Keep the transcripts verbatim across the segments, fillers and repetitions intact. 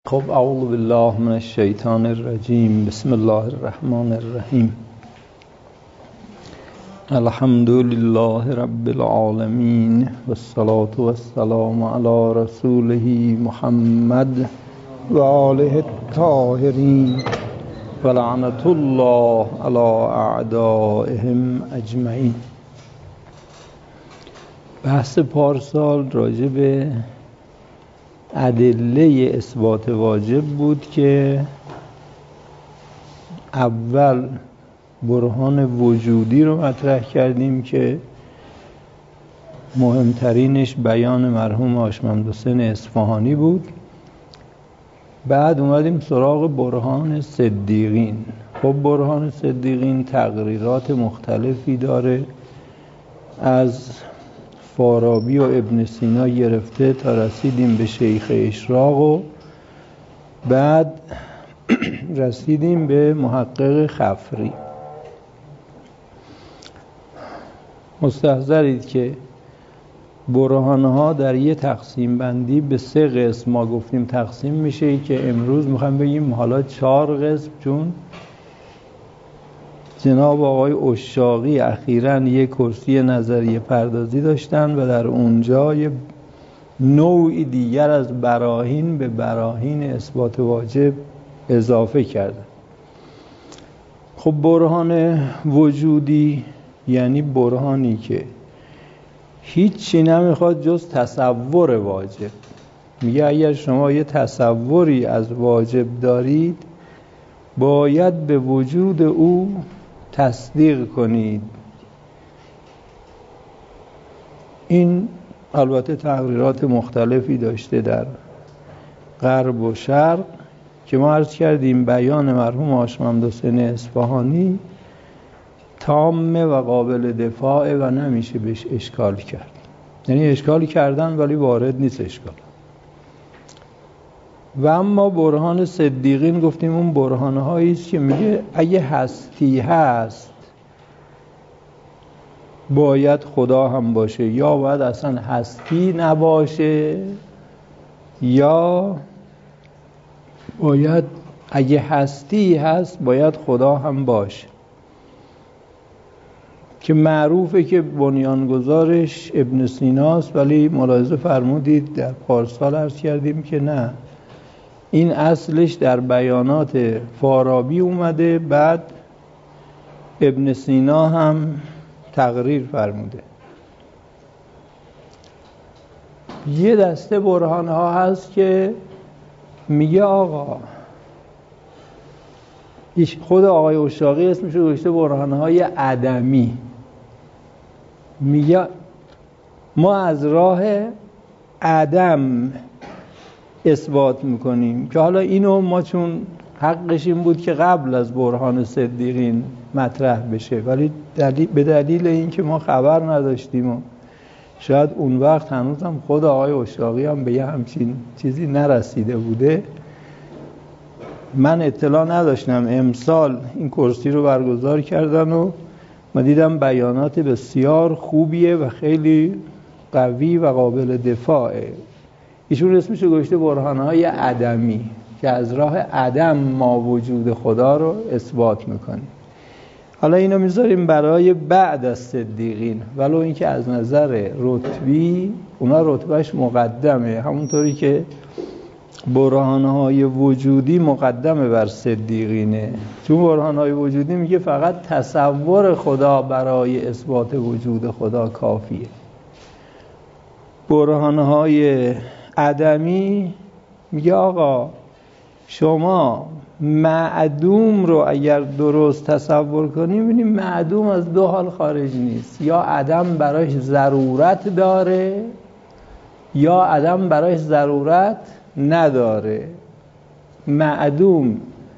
خب اعوذ بالله من الشیطان الرجیم. بسم الله الرحمن الرحیم. الحمد لله رب العالمین والصلاة والسلام علی رسوله محمد و آله الطاهرین و لعنة الله علی اعدائهم اجمعین. بحث پارسال راجع به ادله اثبات واجب بود که اول برهان وجودی رو مطرح کردیم که مهمترینش بیان مرحوم هاشم‌ممدوح‌حسین اصفهانی بود. بعد اومدیم سراغ برهان صدیقین. خب برهان صدیقین تقریرات مختلفی داره، از فارابی و ابن سینا گرفته تا رسیدیم به شیخ اشراق و بعد رسیدیم به محقق خفری. مستحضرید که برهانها در یه تقسیم بندی به سه قسم ما گفتیم تقسیم میشه که امروز میخوایم بگیم حالا چهار قسم، چون جناب آقای اشاقی اخیراً یک کرسی نظریه پردازی داشتن و در اونجا یه نوعی دیگر از براهین به براهین اثبات واجب اضافه کردن. خب برهان وجودی یعنی برهانی که هیچی نمیخواد جز تصور واجب. میگه اگر شما یه تصوری از واجب دارید باید به وجود او تصدیق کنید. این البته تقریرات مختلفی داشته در غرب و شرق که ما عرض کردیم بیان مرحوم هاشم‌ممدوح‌حسین اصفهانی تامه و قابل دفاعه و نمیشه بهش اشکال کرد. یعنی اشکال کردن ولی وارد نیست اشکال. و اما برهان صدیقین گفتیم اون برهانهایی است که میگه اگه هستی هست باید خدا هم باشه، یا باید اصلا هستی نباشه، یا باید اگه هستی هست باید خدا هم باشه، که معروفه که بنیانگذارش ابن سیناست. ولی ملاحظه فرمودید در پارسال عرض کردیم که نه، این اصلش در بیانات فارابی اومده، بعد ابن سینا هم تقریر فرموده. یه دسته برهان ها هست که میگه آقا، خود آقای اشاقی اسمش رو گذاشته برهان های عدمی. میگه ما از راه عدم اثبات میکنیم، که حالا اینو ما چون حقش این بود که قبل از برهان صدیقین مطرح بشه، ولی دلیل به دلیل اینکه ما خبر نداشتیم و شاید اون وقت هنوزم خود آقای اشاقی هم به یه همچین چیزی نرسیده بوده، من اطلاع نداشتم. امسال این کرسی رو برگزار کردن و من دیدم بیانات بسیار خوبیه و خیلی قوی و قابل دفاعه. ایشون اسمش رو گذاشته برهانهای عدمی، که از راه عدم ما وجود خدا رو اثبات میکنیم. حالا اینو میذاریم برای بعد از صدیقین، ولو اینکه از نظر رتبی اونا رتبهش مقدمه، همونطوری که برهانهای وجودی مقدمه بر صدیقینه، چون برهانهای وجودی میگه فقط تصور خدا برای اثبات وجود خدا کافیه. برهانهای عدمی میگه آقا شما معدوم رو اگر درست تصور کنی می‌بینی معدوم از دو حال خارج نیست، یا عدم برایش ضرورت داره یا عدم برایش ضرورت نداره. معدوم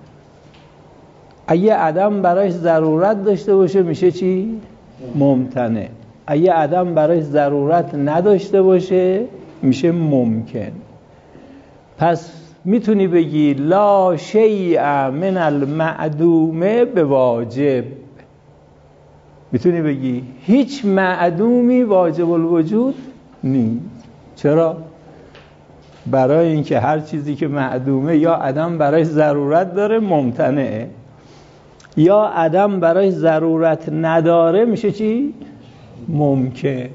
اگه عدم برایش ضرورت داشته باشه میشه چی؟ ممتنع. اگه عدم برایش ضرورت نداشته باشه میشه ممکن. پس میتونی بگی لا شیء من المعدوم به واجب. میتونی بگی هیچ معدومی واجب الوجود نیست. چرا؟ برای اینکه هر چیزی که معدومه یا عدم برای ضرورت داره ممتنعه، یا عدم برای ضرورت نداره میشه چی؟ ممکن.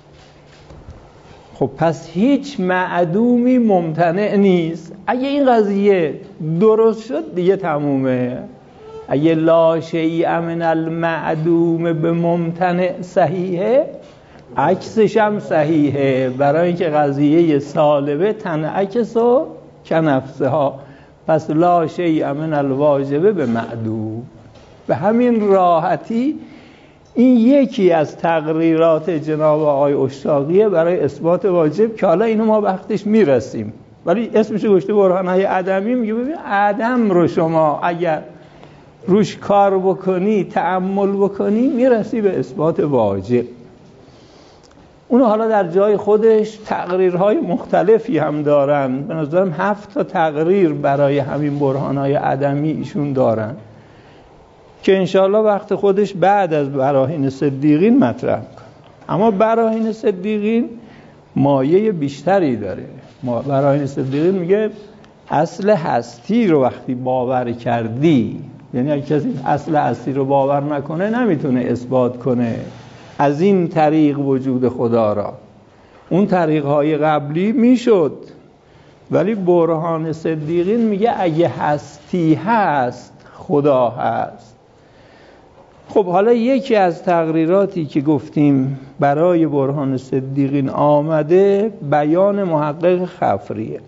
خب پس هیچ معدومی ممتنع نیست. اگه این قضیه درست شد دیگه تمومه. اگه لا شیء من المعدوم به ممتنع صحیحه، عکسش هم صحیحه، برای اینکه قضیه سالبه تنعکس و کنفسها. پس لا شیء من الواجبه به معدوم. به همین راحتی این یکی از تقریرات جناب آقای اشتاقیه برای اثبات واجب که حالا اینو ما وقتش میرسیم، ولی اسمش گشته برهانهای عدمی. میگه ببین عدم رو شما اگر روش کار بکنی، تأمل بکنی، میرسی به اثبات واجب. اونو حالا در جای خودش تقریرهای مختلفی هم دارن. به نظرم هفت تا تقریر برای همین برهانهای عدمی ایشون دارن که انشاءالله وقت خودش بعد از براهین صدیقین مطرح کنه. اما براهین صدیقین مایه بیشتری داره. براهین صدیقین میگه اصل هستی رو وقتی باور کردی، یعنی اگه کسی اصل هستی رو باور نکنه نمیتونه اثبات کنه از این طریق وجود خدا را. اون طریقهای قبلی میشد، ولی برهان صدیقین میگه اگه هستی هست خدا هست. خب حالا یکی از تقریراتی که گفتیم برای برهان صدیقین آمده بیان محقق خفریه.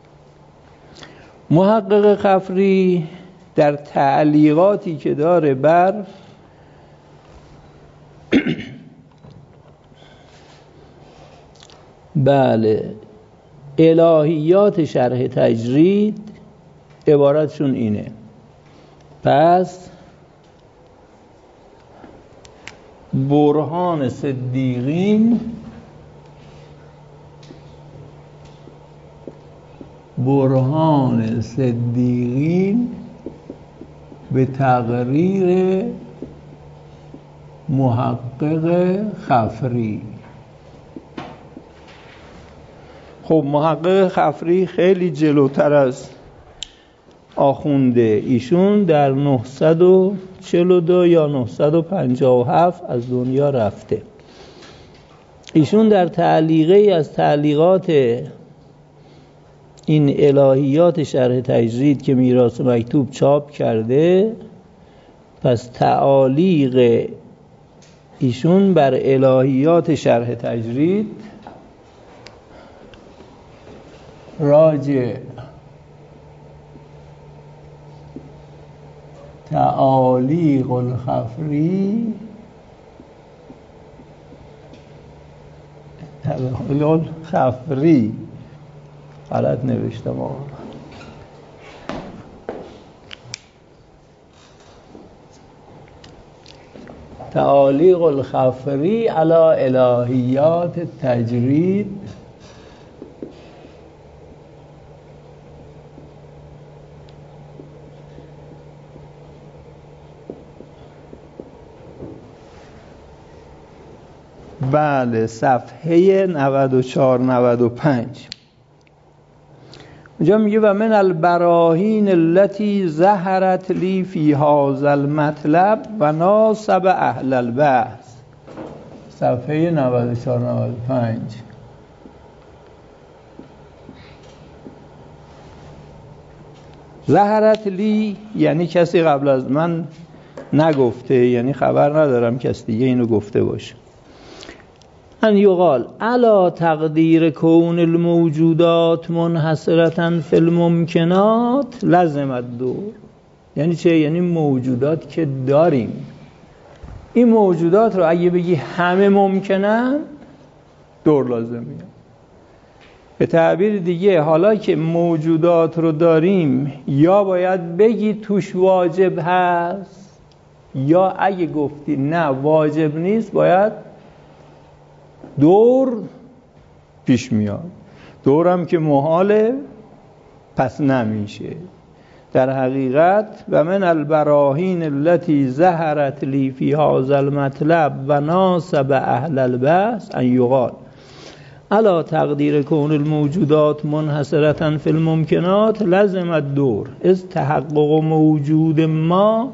محقق خفری در تعلیقاتی که داره بر بله الهیات شرح تجرید عبارتشون اینه. پس برهان صدیقین برهان صدیقین به تقریر محقق خفری. خب محقق خفری خیلی جلوتر از آخونده. ایشون در نهصد و چهل و دو یا نهصد و پنجاه و هفت از دنیا رفته. ایشون در تعلیقی از تعلیقات این الهیات شرح تجرید که میراث مکتوب چاپ کرده، پس تعالیق ایشون بر الهیات شرح تجرید راجع تعالیق الخفری تعالیق الخفری غلط نوشتم آقا. تعالیق الخفری علی الهیات تجرید بله صفحه نود و چهار نود و پنج. اونجا میگه و من البراهین التي ظهرت لی فی هذا المطلب و ناسب اهل البحث. صفحه نود و چهار نود و پنج. ظهرت لی یعنی کسی قبل از من نگفته، یعنی خبر ندارم کسی دیگه اینو گفته باشه. ان یقال علا تقدیر کون الموجودات منحصرة فی الممکنات لازم الدور. یعنی چه؟ یعنی موجودات که داریم، این موجودات رو اگه بگی همه ممکنن دور لازم میاد. به تعبیر دیگه حالا که موجودات رو داریم یا باید بگی توش واجب هست، یا اگه گفتی نه واجب نیست باید دور پیش میاد. دورم که محاله پس نمیشه. در حقیقت و من البراهین التي ظهرت لی فی هذا المطلب و ناسب اهل البحث ان یقال علا تقدیر کون الموجودات منحصرة فی الممکنات لازم الدور از تحقق موجود ما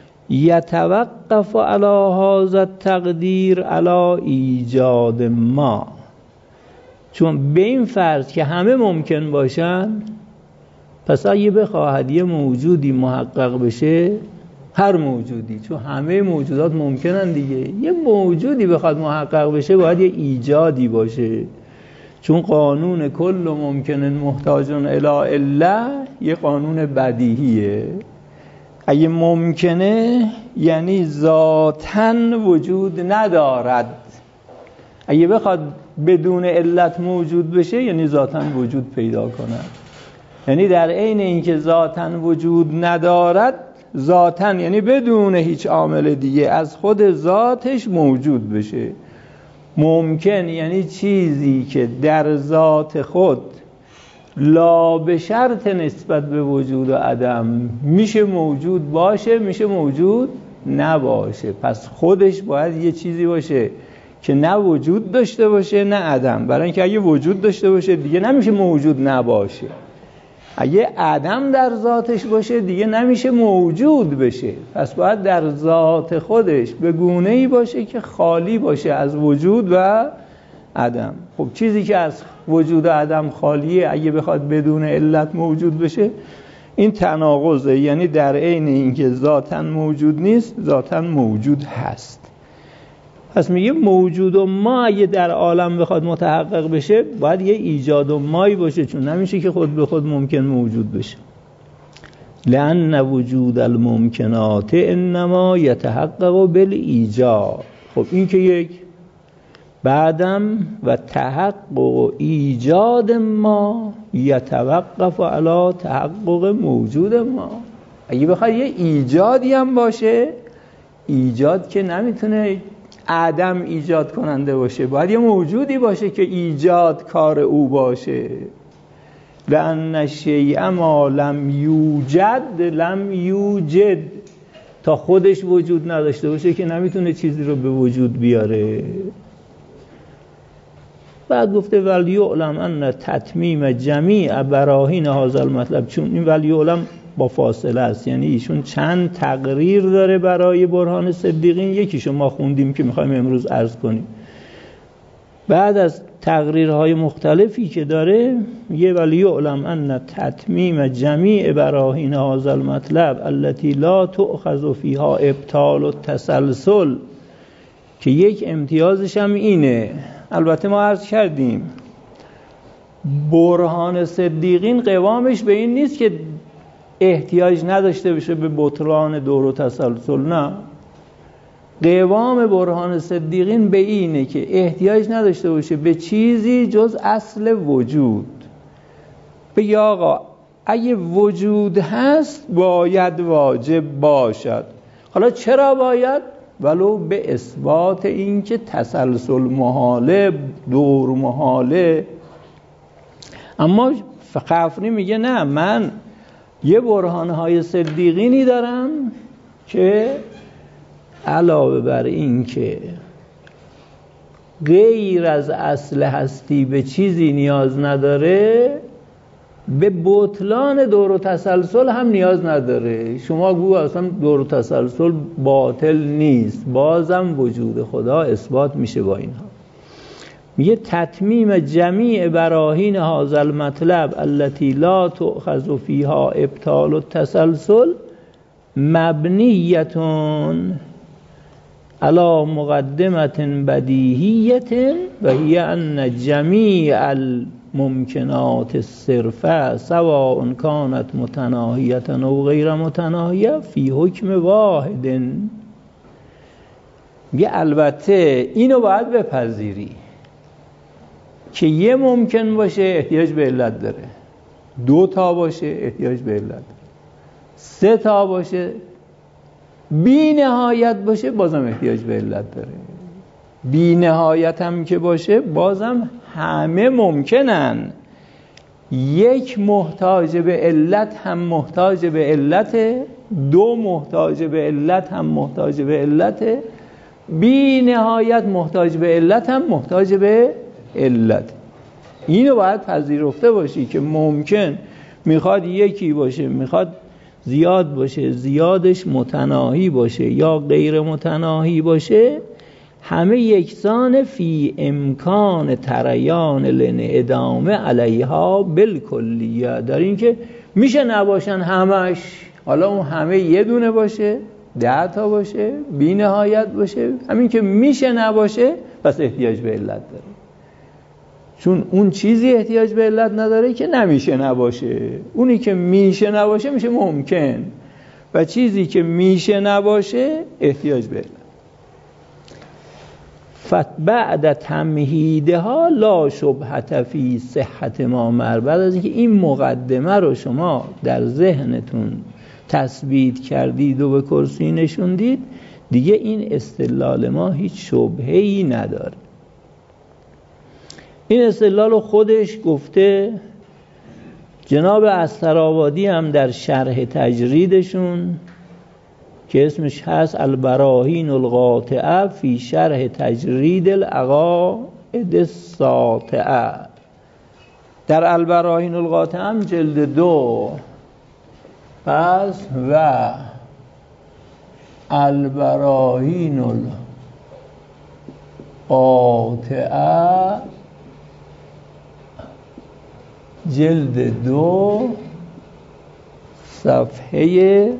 یتوقف علی هذا التقدیر علی ایجاد ما. چون به این فرض که همه ممکن باشن، پس اگه بخواهد یه موجودی محقق بشه، هر موجودی، چون همه موجودات ممکنن دیگه، یه موجودی بخواد محقق بشه باید یه ایجادی باشه. چون قانون کل ممکن محتاج الی عله یه قانون بدیهیه. اگه ممکنه یعنی ذاتاً وجود ندارد، اگه بخواد بدون علت موجود بشه یعنی ذاتاً وجود پیدا کنه. یعنی در عین اینکه ذاتاً وجود ندارد، ذاتاً یعنی بدون هیچ عامل دیگه از خود ذاتش موجود بشه. ممکن یعنی چیزی که در ذات خود لا به شرط نسبت به وجود و عدم میشه موجود باشه، میشه موجود نباشه. پس خودش باید یه چیزی باشه که نه وجود داشته باشه نه عدم، برای اینکه اگه وجود داشته باشه دیگه نمیشه موجود نباشه، اگه عدم در ذاتش باشه دیگه نمیشه موجود بشه. پس باید در ذات خودش به گونه‌ای باشه که خالی باشه از وجود و عدم. خب چیزی که از وجود و عدم خالیه اگه بخواد بدون علت موجود بشه این تناقضه، یعنی در عین اینکه ذاتاً موجود نیست ذاتاً موجود هست. پس میگه موجود و ما اگه در عالم بخواد متحقق بشه باید یه ایجاد و مایی باشه، چون نمیشه که خود به خود ممکن موجود بشه. لأن وجود الممکنات انما یتحقق بالایجاد. خب این که یک، بعدم و تحقق و ایجاد ما یتوقف علی تحقق موجود ما. اگه بخواد یه ایجادی هم باشه، ایجاد که نمیتونه عدم ایجاد کننده باشه، باید یه موجودی باشه که ایجاد کار او باشه. لأن الشیء ما لم یوجد لم یوجد، تا خودش وجود نداشته باشه که نمیتونه چیزی رو به وجود بیاره. بعد گفته ولیعلم ان تتمیم جمیع براهین هذا المطلب، چون این ولیعلم با فاصله است، یعنی ایشون چند تقریر داره برای برهان صدیقین، یکیشو ما خوندیم که میخوایم امروز عرض کنیم. بعد از تقریرهای مختلفی که داره یه ولیعلم ان تتمیم جمیع براهین هذا المطلب التي لا تؤخذ فيها ابطال التسلسل، که یک امتیازش هم اینه. البته ما عرض کردیم برهان صدیقین قوامش به این نیست که احتیاج نداشته باشه به بطلان دور و تسلسل، نه. قوام برهان صدیقین به اینه که احتیاج نداشته باشه به چیزی جز اصل وجود. بگی آقا اگه وجود هست باید واجب باشد. حالا چرا باید؟ ولو به اثبات این که تسلسل محاله، دور محاله. اما خفری میگه نه، من یه برهانهای صدیقینی دارم که علاوه بر این که غیر از اصل هستی به چیزی نیاز نداره، به بطلان دور و تسلسل هم نیاز نداره. شما گو اصلا دور و تسلسل باطل نیست، بازم وجود خدا اثبات میشه با اینها. میگه تتمیم جمیع براهین هذا المطلب التي لا تؤخذ فيها ابطال التسلسل مبنیتون علی مقدمت بدیهیت و هی ان جمیع الممکنات الصرفه سواء كانت متناهیه او غیر متناهیه فی حکم واحد. میگه البته اینو باید بپذیری که یه ممکن باشه احتیاج به علت داره، دو تا باشه احتیاج به علت داره، سه تا باشه بی نهایت باشه بازم احتیاج به علت داره. بی نهایت هم که باشه بازم همه ممکنن. یک محتاج به علت هم محتاج به علته، دو محتاج به علت هم محتاج به علته، بی نهایت محتاج به علت هم محتاج به علت. اینو باید پذیرفته باشی که ممکن میخواد یکی باشه، میخواد زیاد باشه، زیادش متناهی باشه یا غیر متناهی باشه، همه یکسان فی امکان تریان لانعدام علیها بالکلیه. در این که میشه نباشن همش، حالا اون همه یه دونه باشه، ده تا باشه، بی نهایت باشه، همین که میشه نباشه پس احتیاج به علت داره. چون اون چیزی احتیاج به علت نداره که نمیشه نباشه، اونی که میشه نباشه میشه ممکن، و چیزی که میشه نباشه احتیاج به علت. بعد تمهیدها لا شبهة فی صحت ما مر. بعد از اینکه این مقدمه رو شما در ذهنتون تثبیت کردید و به کرسی نشوندید، دیگه این استدلال ما هیچ شبهه‌ای نداره. این استدلال خودش گفته جناب استرآبادی هم در شرح تجریدشون که اسمش هست البراهین القاطعه فی شرح تجرید العقائد الساطعه. در البراهین القاطعه هم جلد دو پس و البراهین القاطعه جلد دو صفحه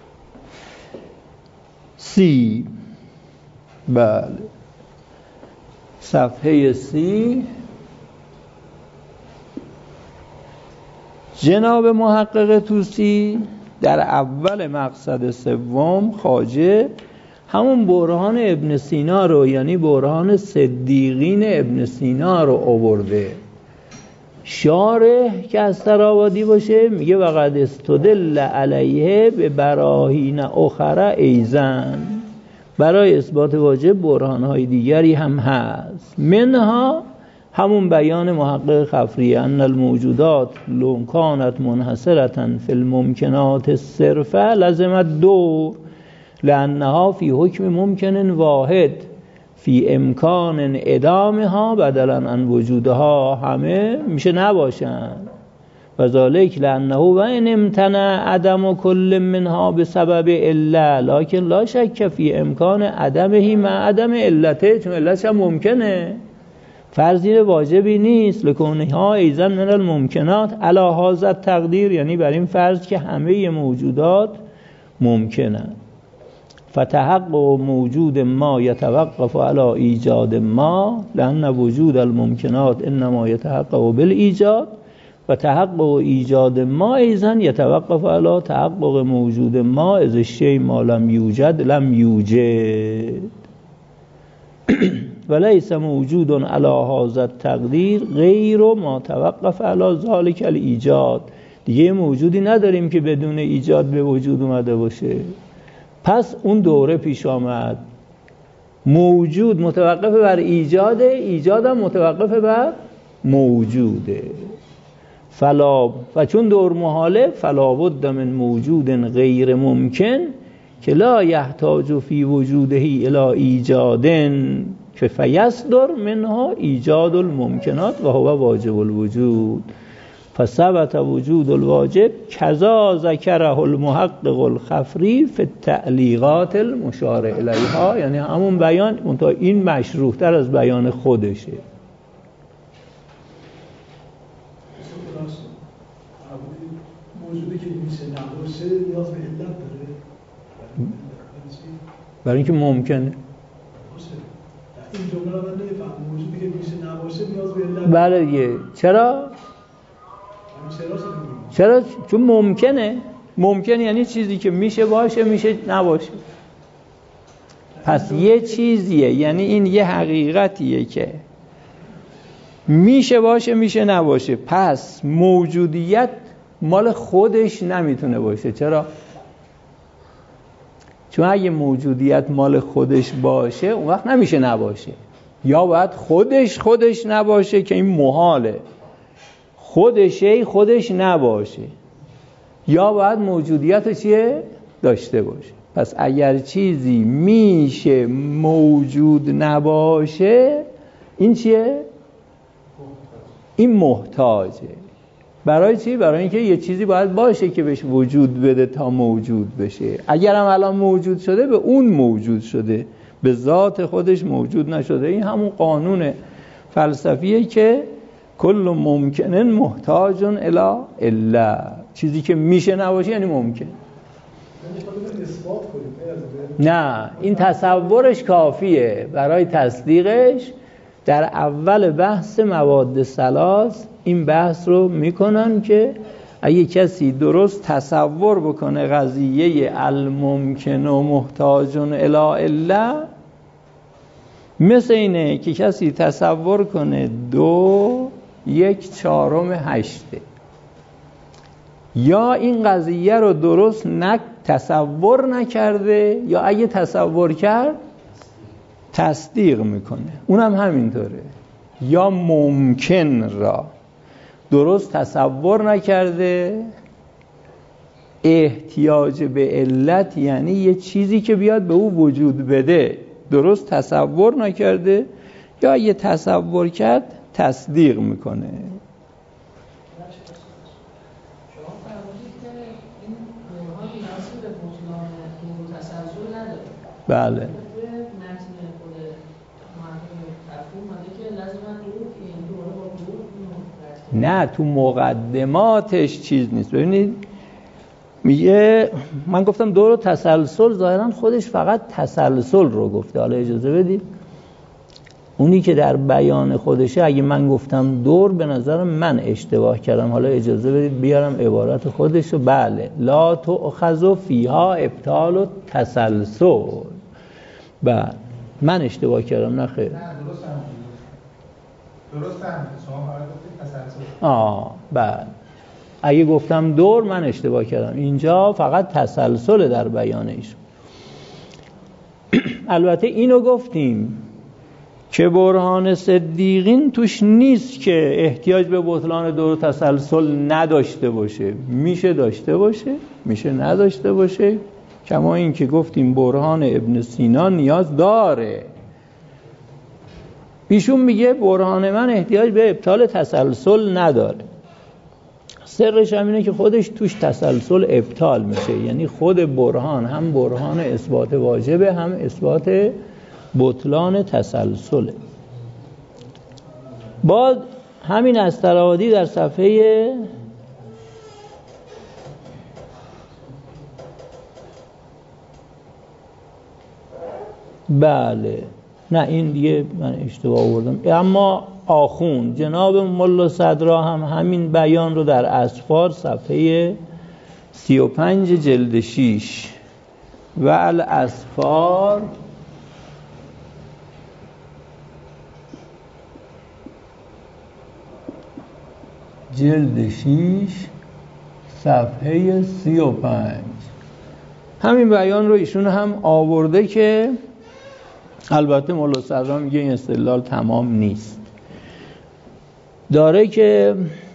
سی، بله صفحه سی، جناب محقق طوسی در اول مقصد سوم خواجه همون برهان ابن سینا رو، یعنی برهان صدیقین ابن سینا رو آورده. شارح که استرآبادی باشه میگه وقد استدل علیه به براهین اخرى ایزن، برای اثبات واجب برهانهای دیگری هم هست. منها همون بیان محقق خفری ان الموجودات لو کانت منحصرة فی الممکنات الصرفه لزمت دور لانها فی حکم ممکن واحد فی امکان انعدامها بدلا عن وجودها. همه میشه نباشن و ذالک لانه و ان امتنع عدم کل منها بسبب الا لکن لا شک فی امکان عدمه مع عدم علته، چون علتش هم ممکنه، فرضی واجبی نیست. لکونها ایضا من الممکنات علی هذا التقدیر، یعنی بر این فرض که همه موجودات ممکنن. فتحقق موجود ما يتوقف على ایجاد ما لأن وجود الممکنات انما يتحقق بالایجاد و تحقق ایجاد ما ایضا يتوقف على تحقق موجود ما اذ الشیء ما لم یوجد لم یوجد وليس موجود على هذا التقدیر غیر ما توقف على ذلك الایجاد. دیگه موجودی نداریم که بدون ایجاد به وجود اومده باشه. پس اون دوره پیش آمد، موجود متوقف بر ایجاده، ایجاد هم متوقف بر موجوده. فلا و چون دور محاله فلا بد من موجود غیر ممکن که لا یحتاج فی وجوده الی ایجاد که فیصدر منها ایجاد الممکنات و هو واجب الوجود. فثبت وجود الواجب کذا ذکره المحقق الخفری فی التعلیقات المشار الیها، یعنی همون بیان منتها این مشروح تر از بیان خودشه. موجودی که میشه نباشه نیاز به علت داره برای اینکه ممکنه. این جمله رو من نمیفهمم. موجودی که میشه نباشه نیاز به علت. بله دیگه. چرا؟ چرا؟ چون ممکنه. ممکن یعنی چیزی که میشه باشه میشه نباشه. پس یه چیزیه، یعنی این یه حقیقتیه که میشه باشه میشه نباشه. پس موجودیت مال خودش نمیتونه باشه. چرا؟ چون اگه موجودیت مال خودش باشه اون وقت نمیشه نباشه. یا باید خودش خودش نباشه که این محاله، خودشه خودش نباشه، یا باید موجودیت چیه؟ داشته باشه. پس اگر چیزی میشه موجود نباشه این چیه؟ این محتاجه. برای چی؟ برای اینکه یه چیزی باید باشه که بهش وجود بده تا موجود بشه. اگر هم الان موجود شده به اون موجود شده، به ذات خودش موجود نشده. این همون قانون فلسفیه که کل ممکنن محتاجن الی الا، چیزی که میشه نباشه یعنی ممکن. نه، این تصورش کافیه برای تصدیقش. در اول بحث مواد ثلاث این بحث رو میکنن که اگه کسی درست تصور بکنه قضیه الممکن و محتاجن الی الا، مثل اینه که کسی تصور کنه دو یک چهارم هشته، یا این قضیه رو درست نک تصور نکرده، یا اگه تصور کرد تصدیق میکنه. اونم همینطوره. یا ممکن را درست تصور نکرده، احتیاج به علت یعنی یه چیزی که بیاد به او وجود بده درست تصور نکرده، یا یه تصور کرد تصدیق میکنه. بله. نه، تو مقدماتش چیز نیست. ببینید میگه، من گفتم دور و تسلسل، ظاهرا خودش فقط تسلسل رو گفته. حالا اجازه بدید اونی که در بیان خودشه، اگه من گفتم دور به نظرم من اشتباه کردم. حالا اجازه بدید بیارم عبارت خودشو. بله، لا تؤخذ فیها ابطال و تسلسل. بله، من اشتباه کردم. نه خیر، نه درست هم درست هم شما فقط گفتید تسلسل. آه بله، اگه گفتم دور من اشتباه کردم. اینجا فقط تسلسل در بیان ایشون. البته اینو گفتیم که برهان صدیقین توش نیست که احتیاج به بطلان دور و تسلسل نداشته باشه. میشه داشته باشه، میشه نداشته باشه. کما این که گفتیم برهان ابن سینا نیاز داره. ایشون میگه برهان من احتیاج به ابطال تسلسل نداره. سرش هم اینه که خودش توش تسلسل ابطال میشه، یعنی خود برهان هم برهان اثبات واجبه، هم اثبات بطلان تسلسله. باز همین استرابادی در صفحه بله، نه این دیگه من اشتباه آوردم. اما آخوند جناب ملا صدرا هم همین بیان رو در اسفار صفحه سی و پنج جلد شیش و الاسفار جلد شیش صفحه سی و پنج همین بیان رو ایشون هم آورده که البته مولا صدرا میگه این استدلال تمام نیست. داره که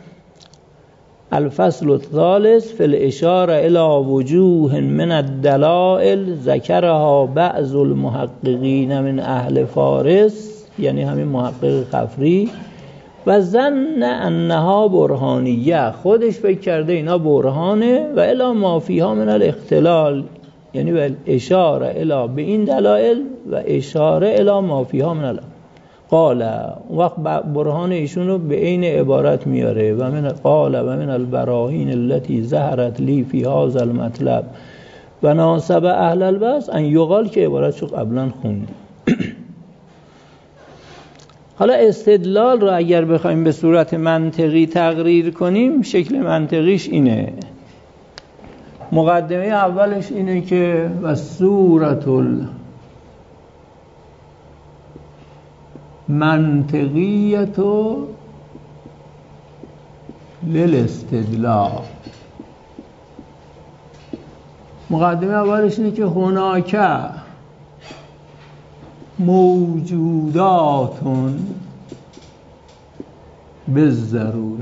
الفصل الثالث فی الاشاره الی وجوه من الدلائل ذکرها بعض المحققین من اهل فارس، یعنی همین محقق خفری، و ظن انها برهانیه، خودش فکر کرده اینا برهانه، و الی ما فیها من الاختلال، یعنی و اشاره الی به این دلائل و اشاره الی ما فیها من الام. قال وقت برهان ایشون رو به عین عبارت میاره و من قال و من البراهین التي ظهرت لی فی هذا المطلب و ناسب اهل البس ان یقال، که عبارتشو قبلا خوندیم. حالا استدلال رو اگر بخوایم به صورت منطقی تقریر کنیم، شکل منطقیش اینه. مقدمه اولش اینه که و صورت المنطقیت للاستدلال. مقدمه اولش اینه که هناک موجودات بالضروره.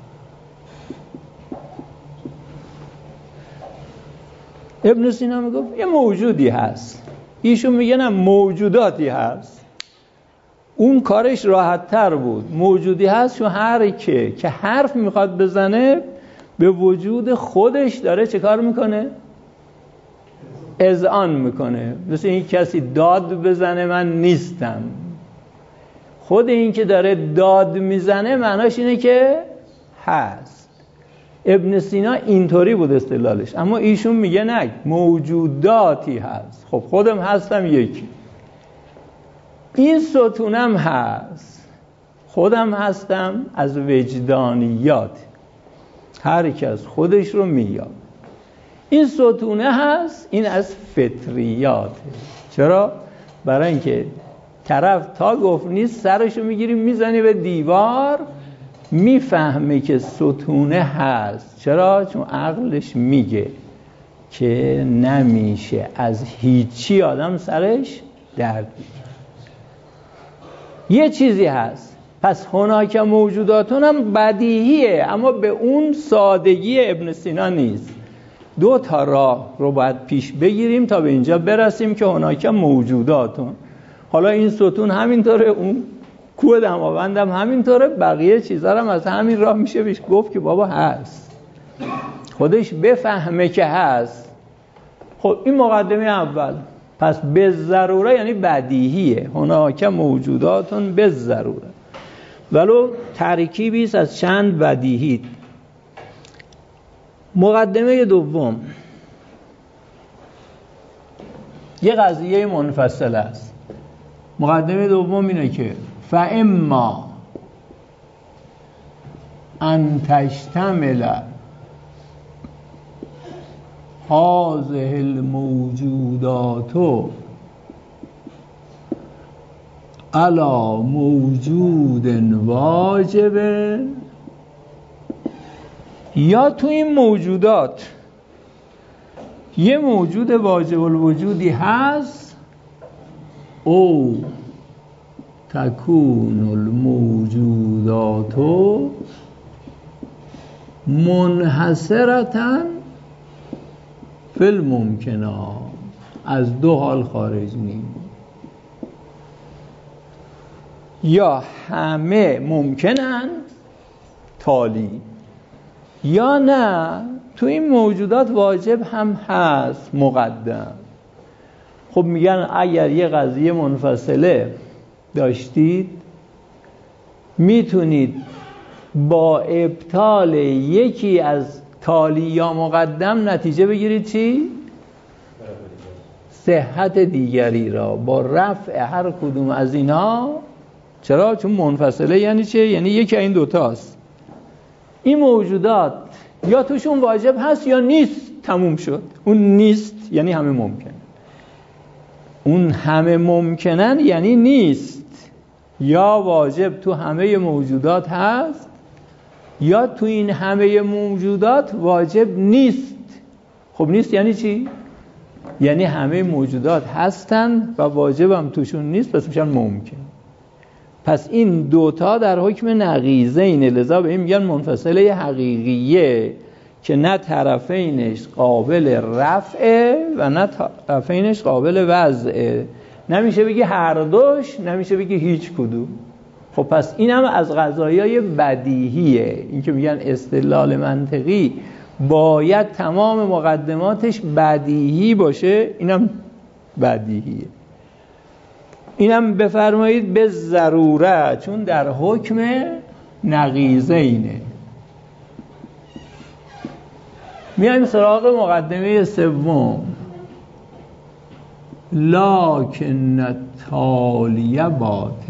ابن سینا میگه یه موجودی هست، ایشون میگه نه موجوداتی هست. اون کارش راحت تر بود. موجودی هست چون هر که که حرف میخواد بزنه به وجود خودش داره چه کار میکنه؟ اذعان میکنه. مثل این کسی داد بزنه من نیستم. خود این که داره داد میزنه معناش اینه که هست. ابن سینا اینطوری بود استدلالش، اما ایشون میگه نه، موجوداتی هست. خب خودم هستم یکی، این ستونم هست، خودم هستم از وجدانیات، هر کس خودش رو میاد. این ستونه هست، این از فطریاته. چرا؟ برای اینکه طرف تا گفت نیست سرشو میگیری میزنی به دیوار، میفهمه که ستونه هست. چرا؟ چون عقلش میگه که نمیشه از هیچی آدم سرش درد بگیره. یه چیزی هست، پس هناک موجوداتون هم بدیهیه، اما به اون سادگی ابن سینا نیست. دو تا راه رو باید پیش بگیریم تا به اینجا برسیم که هناک موجوداتون. حالا این ستون همینطوره، اون کوه دماوند هم همینطوره، بقیه چیزا هم از همین راه میشه بهش گفت که بابا هست، خودش بفهمه که هست. خب این مقدمه اول. پس به ضروره یعنی بدیهیه، هناک موجوداتون به ضروره، ولو ترکیبی است از چند بدیهی. مقدمه دوم یه قضیه منفصل است. مقدمه دوم اینه که فاما ان تشتمل هذه الموجودات علی موجود واجب، یا تو این موجودات یه موجود واجب الوجودی هست، او تکون الموجودات منحصرتاً فی الممکنات. از دو حال خارج نیست، یا همه ممکنن تالی، یا نه تو این موجودات واجب هم هست مقدم. خب میگن اگر یه قضیه منفصله داشتید میتونید با ابطال یکی از تالی یا مقدم نتیجه بگیرید چی؟ صحت دیگری را با رفع هر کدوم از اینا. چرا؟ چون منفصله یعنی چه؟ یعنی یکی این دوتاست. این موجودات یا توشون واجب هست یا نیست، تموم شد. اون نیست یعنی همه ممکن، اون همه ممکنن یعنی نیست. یا واجب تو همه موجودات هست، یا تو این همه موجودات واجب نیست. خب نیست یعنی چی؟ یعنی همه موجودات هستن و واجب هم توشون نیست، پس میشن ممکن. پس این دوتا در حکم نقیضینه، لذا به این میگن منفصله حقیقیه که نه طرفینش قابل رفعه و نه طرفینش قابل وضعه. نمیشه بگی هر دوش، نمیشه بگی هیچ کدوم. خب پس این هم از قضایای بدیهیه. این که میگن استدلال منطقی باید تمام مقدماتش بدیهی باشه، اینم بدیهیه. اینم بفرمایید به ضروره، چون در حکم نقیضینه. میایم سراغ مقدمه سوم. لکن التالی باطل.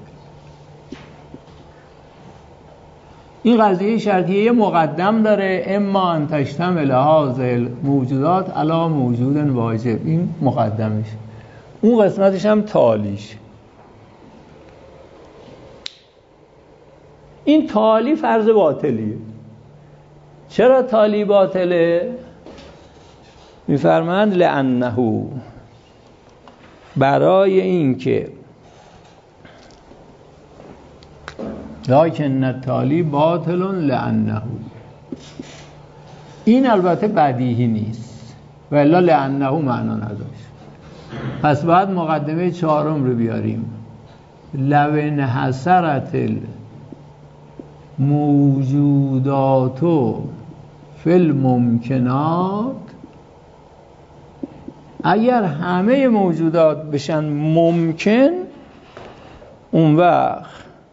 این قضیه شرطیه مقدم داره، اما ان تشتمل هذه الموجودات علی موجود واجب. این مقدمش، اون قسمتش هم تالیش. این تالی فرض باطلیه. چرا تالی باطله؟ میفرمند لانه، برای این که لکن التالی باطل لانه، این البته بدیهی نیست و الا لانه معنا نداشت. پس بعد مقدمه چهارم رو بیاریم. لو انحصرت الموجودات فی الممکنات، اگر همه موجودات بشن ممکن، اون وقت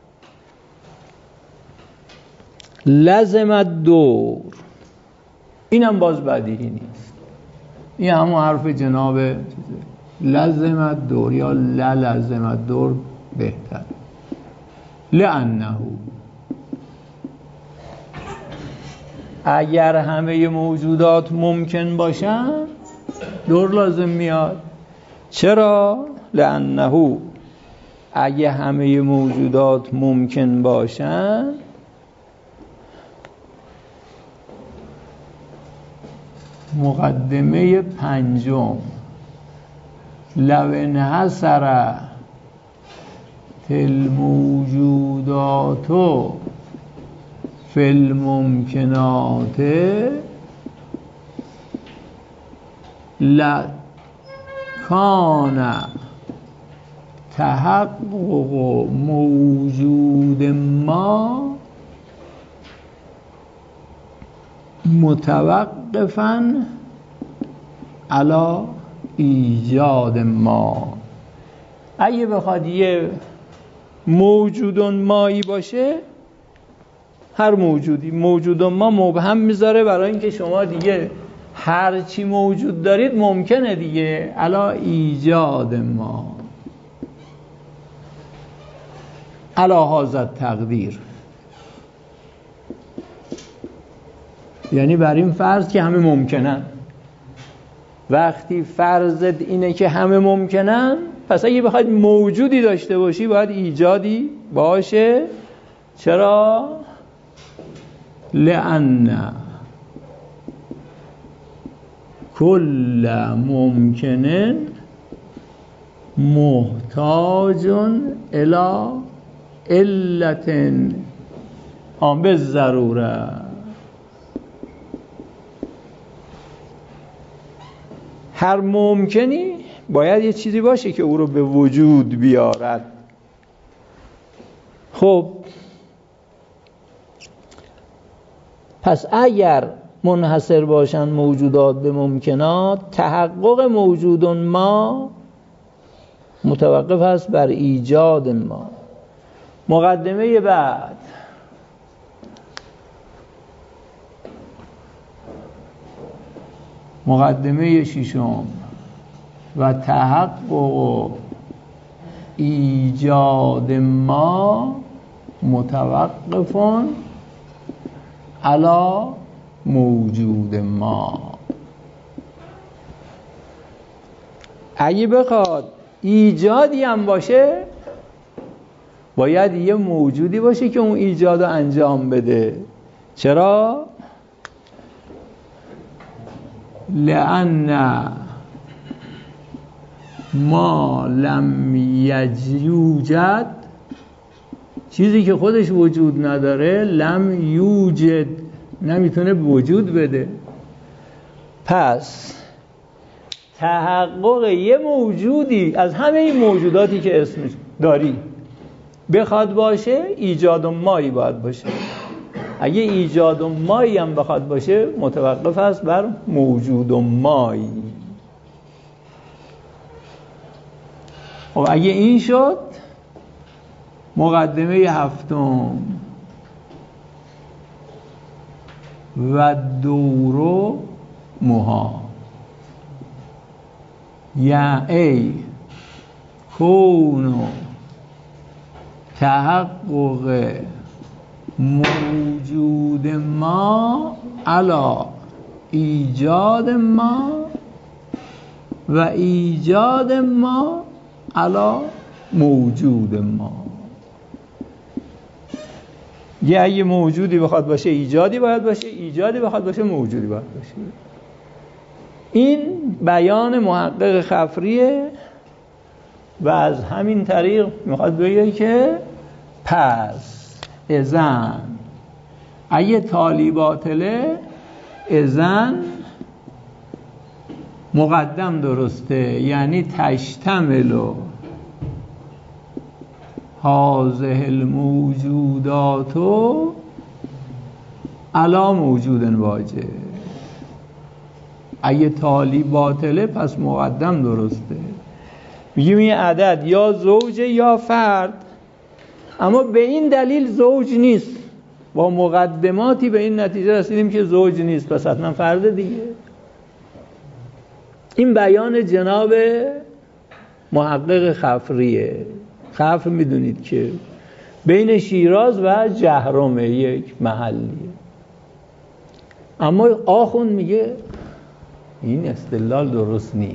لازم دور. اینم باز بدیهی نیست، این همون حرف جناب لازم دور یا لازم دور بهتر. لانه اگر همه موجودات ممکن باشن دور لازم میاد. چرا؟ لانه اگه همه موجودات ممکن باشن مقدمه پنجم لو انحصر الموجودات فی الممکنات لکان تحقق موجود ما متوقفاً علی ایجاد ما. اگه بخواد یه موجودون مایی باشه، هر موجودی موجودون ما مبهم میذاره برای اینکه شما دیگه هر چی موجود دارید ممکنه دیگه علی ایجاد ما، علی هذا تقدیر. یعنی بر این فرض که همه ممکنن. وقتی فرضت اینه که همه ممکنن، پس اگه بخواید موجودی داشته باشی باید ایجادی باشه. چرا؟ لأن کل ممکن محتاج الی علت آن به ضروره. هر ممکنی باید یه چیزی باشه که او رو به وجود بیارد. خب پس اگر منحصر باشن موجودات به ممکنات، تحقق موجودون ما متوقف است بر ایجاد ما. مقدمه بعد مقدمه ششم و تحقق ایجاد ما متوقفون علی موجود ما. اگه بخواد ایجادی هم باشه باید یه موجودی باشه که اون ایجاد رو انجام بده. چرا؟ لأن ما لم یوجد، چیزی که خودش وجود نداره، لم یوجد، نمیتونه وجود بده. پس تحقق یه موجودی از همه این موجوداتی که اسمش داری بخواد باشه، ایجاد مایی باید باشه. اگه ایجاد مایی هم بخواد باشه متوقف است بر موجود مایی. خب اگه این شد، مقدمه هفتم و دورو موها، یعنی کونو تحقق موجود ما علی ایجاد ما و ایجاد ما علی موجود ما. یه اگه موجودی بخواد باشه ایجادی باید باشه، ایجادی بخواد باشه موجودی باید باشه. این بیان محقق خفریه و از همین طریق میخواد بگه که پس اذن اگه تالی باطله، اذن مقدم درسته، یعنی تشتملو هذه الموجودات علی موجود واجب. اگه تالی باطله پس مقدم درسته. میگیم این عدد یا زوجه یا فرد، اما به این دلیل زوج نیست. با مقدماتی به این نتیجه رسیدیم که زوج نیست، پس حتما فرد دیگه. این بیان جناب محقق خفریه. خفر میدونید که بین شیراز و جهرمه، یک محلیه. اما آخوند میگه این استدلال درست نیست.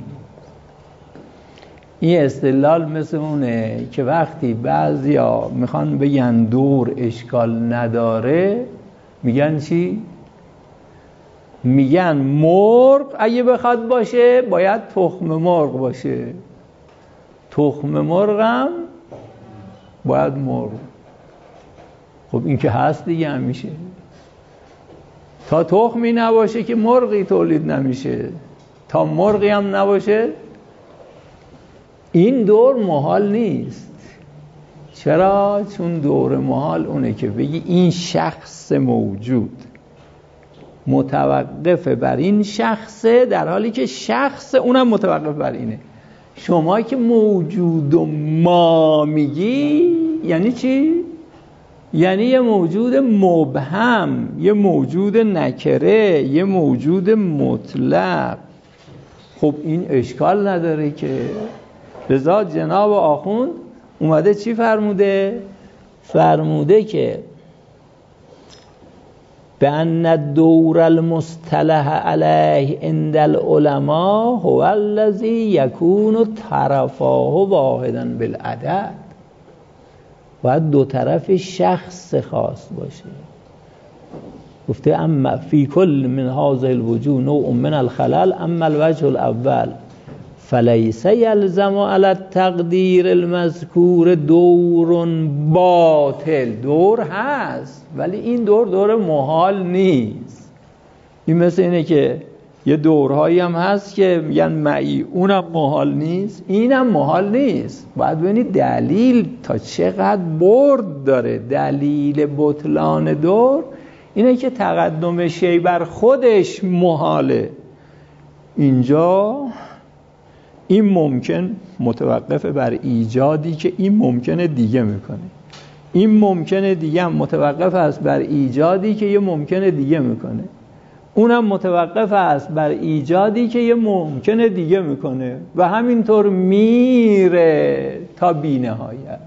این استدلال مثل اونه که وقتی بعضیا میخوان بگن دور اشکال نداره، میگن چی؟ میگن مرغ اگه بخواد باشه باید تخم مرغ باشه، تخم مرغ هم باید مرغ. خب این که هست دیگه همیشه. تا تخمی نباشه که مرغی تولید نمیشه، تا مرغی هم نباشه این دور محال نیست. چرا؟ چون دور محال اونه که بگی این شخص موجود متوقف بر این شخصه، در حالی که شخص اونم متوقف بر اینه. شما که موجود و ما میگی یعنی چی؟ یعنی یه موجود مبهم، یه موجود نکره، یه موجود مطلق. خب این اشکال نداره که. لذا جناب آخوند اومده چی فرموده؟ فرموده که بأن الدور المصطلح علیه عند العلماء هو الذی یکون طرفاه واحدا بالعدد. باید دو طرف شخص خاص باشه. گفته اما فی کل من هذه الوجوه نوع من الخلل، اما الوجه الاول فلیس یلزم علی التقدیر المذکور دور باطل. دور هست ولی این دور دور محال نیست. این مثل اینه که یه دورهایی هم هست که میگن معی، اونم محال نیست، اینم محال نیست. باید ببینید دلیل تا چقدر برد داره. دلیل بطلان دور اینه که تقدم شی بر خودش محاله. اینجا این ممکن متوقف بر ایجادی که این ممکنه دیگه میکنه، این ممکنه دیگه هم متوقف است بر ایجادی که یه ممکنه دیگه میکنه، اونم متوقف است بر ایجادی که یه ممکنه دیگه میکنه و همینطور میره تا بی‌نهایت.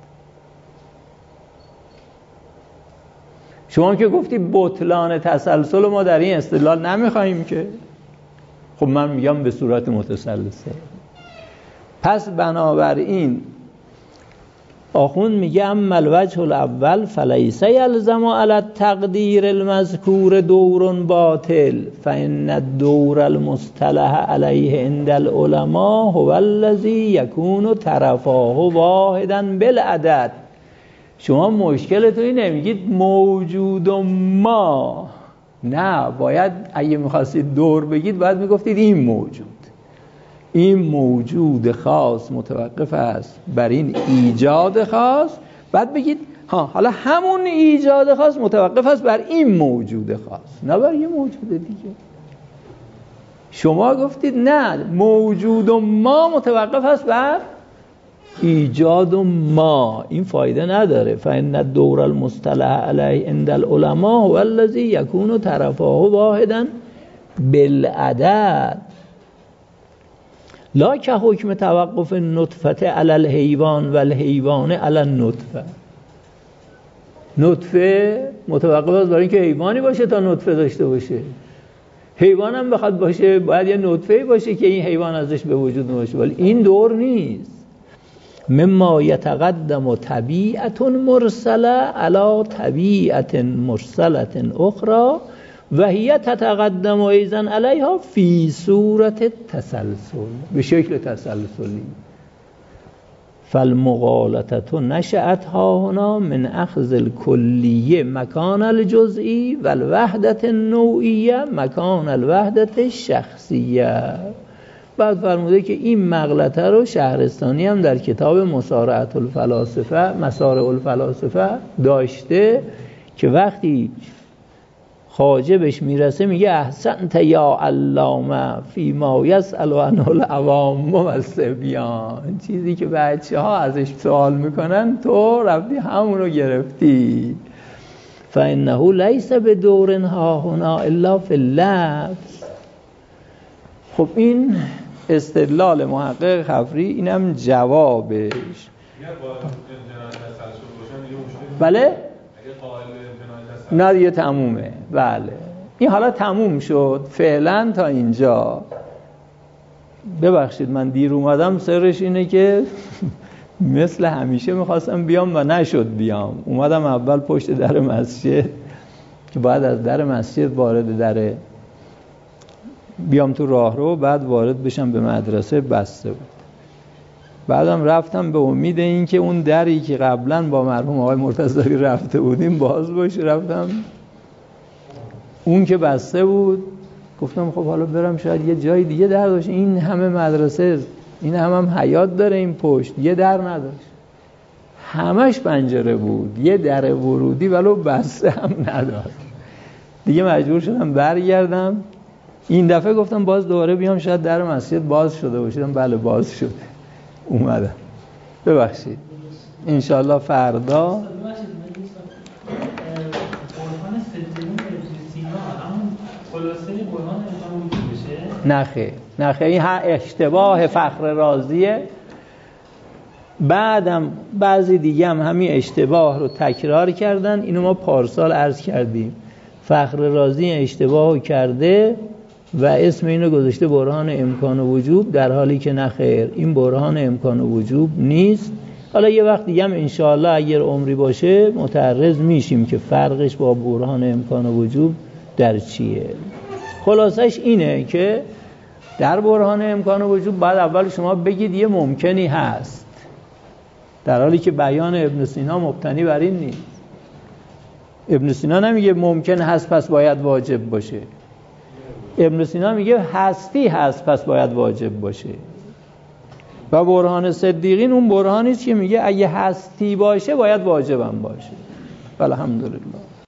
شما که گفتی بطلان تسلسل ما در این استدلال نمیخوایم که، خب من میگم به صورت متسلسل. پس بنابراین آخوند میگه اما الوجه الاول فلیس یلزم علی التقدیر المذکور دور باطل فان الدور المصطلح علیه عند العلماء هو الذی یکون طرفاه واحدا بالعدد. شما مشکلتون اینه، میگید موجود و ما. نه، باید اگه میخواستید دور بگید باید میگفتید این موجود، این موجود خاص متوقف است بر این ایجاد خاص. بعد بگید ها حالا همون ایجاد خاص متوقف است بر این موجود خاص، نه بر یه موجود دیگه. شما گفتید نه، موجود و ما متوقف است بر ایجاد و ما. این فایده نداره. فإن الدور المصطلح علیه عند العلماء هو الذی یکون طرفاه واحدا بالعدد لا که حکم توقف نطفه علی الحیوان و الحیوان علی النطفه. نطفه متوقف است برای اینکه حیوانی باشه تا نطفه داشته باشه. حیوان هم بخواد باشه باید یه نطفه‌ای باشه که این حیوان ازش به وجود باشه، ولی این دور نیست. مما یتقدم طبیعت مرسله علی طبیعت مرسله اخرى و هی تتقدم ایضا علیها فی صورت تسلسل، به شکل تسلسلی. فالمغالطه نشأت ها هنا من اخذ الکلیه مکان الجزئی و الوحدت النوعیه مکان الوحدت الشخصیه. بعد فرموده که این مغلطه رو شهرستانی هم در کتاب مسارعة الفلاسفه مسارع الفلاسفه داشته که وقتی خواجه بهش میرسه میگه احسنت یا علامه فی ما یسأل عنه العوام و الصبیان، چیزی که بچه ها ازش سوال میکنن تو رفتی همون رو گرفتی. فانه لیس بدور ها هنا الا فی اللفظ. خب این استدلال محقق خفری، اینم جوابش. بله؟ نه دیگه تمومه. بله این حالا تموم شد فعلا تا اینجا. ببخشید من دیر اومدم، سرش اینه که مثل همیشه میخواستم بیام و نشد بیام. اومدم اول پشت در مسجد که باید از در مسجد وارد در بیام تو راه رو، بعد وارد بشم به مدرسه، بسته بود. بعدم رفتم به امید این که اون دری که قبلا با مرحوم آقای مرتضوی رفته بودیم باز باشه، رفتم اون که بسته بود. گفتم خب حالا برم شاید یه جای دیگه در باشه، این همه مدرسه، این همه هم حیاط داره این پشت، یه در نداشت، همش پنجره بود، یه در ورودی ولو بسته هم نداشت. دیگه مجبور شدم برگردم. این دفعه گفتم باز دوباره بیام شاید در مسجد باز شده باشیدم. بله باز شده. اومدم. ببخشید انشالله فردا برهان سدیرین سینا همون خلاصه برهان امکان وجود بشه؟ نخه نخه این اشتباه فخر رازیه. بعدم بعضی دیگه هم همین اشتباه رو تکرار کردن. اینو ما پارسال عرض کردیم. فخر رازی اشتباه کرده و اسم اینو گذاشته برهان امکان و وجوب، در حالی که نخیر، این برهان امکان و وجوب نیست. حالا یه وقت دیگه هم انشاءالله اگر عمری باشه متعرض میشیم که فرقش با برهان امکان و وجوب در چیه. خلاصش اینه که در برهان امکان و وجوب بعد اول شما بگید یه ممکنی هست، در حالی که بیان ابن سینا مبتنی بر این نیست. ابن سینا نمیگه ممکن هست پس باید واجب باشه. ابن سینا میگه هستی هست پس باید واجب باشه. و برهان صدیقین اون برهانی است که میگه اگه هستی باشه باید واجبم باشه. الحمدلله.